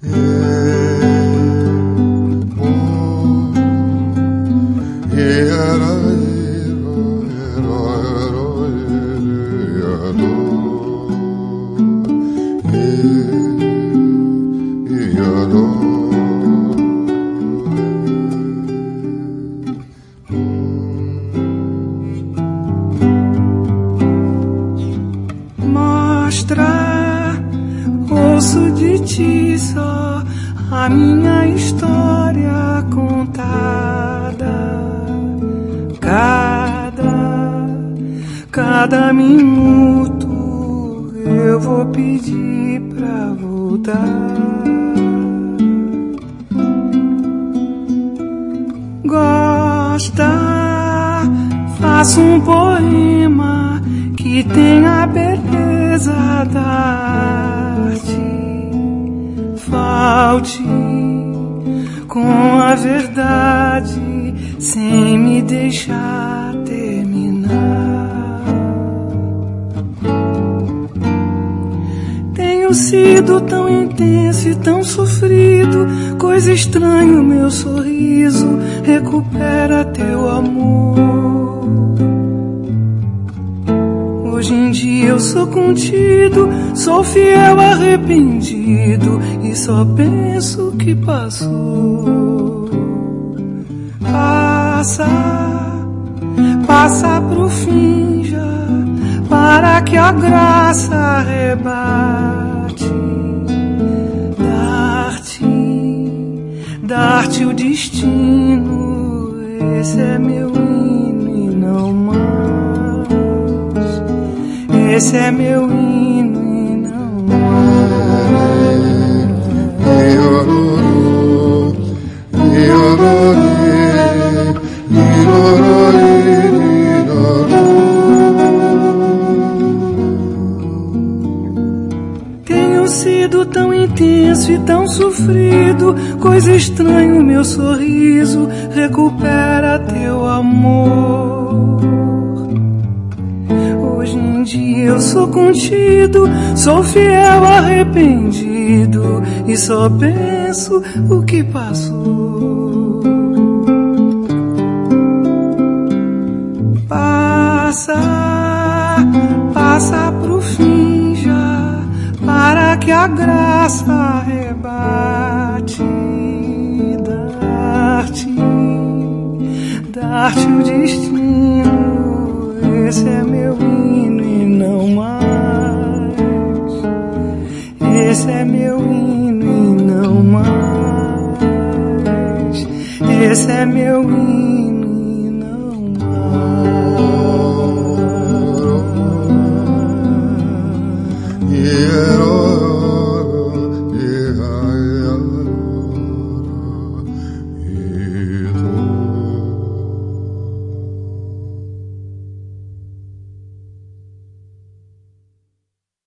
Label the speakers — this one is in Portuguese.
Speaker 1: Mostra, ouço de ti só a minha história contada. Cada minuto eu vou pedir pra voltar. Gosta, faço um poema que tem a beleza da arte. Falte com a verdade sem me deixar terminar. Tenho sido tão intenso e tão sofrido, coisa estranha o meu sorriso, recupera teu amor. Hoje em dia eu sou contido, sou fiel arrependido e só penso que passou. Passa pro fim já, para que a graça arrebate. Dar-te o destino, esse é meu hino e não mais. Esse é meu hino e não mais. Tenho sido tão intenso e tão sofrido, coisa estranha o meu sorriso, recupera teu amor. Hoje em dia eu sou contido, sou fiel arrependido e só penso o que passou. Passa pro fim já, para que a graça arrebate. Dar-te o destino, esse é meu hino e não mais. Esse é meu hino e não mais. Esse é meu hino.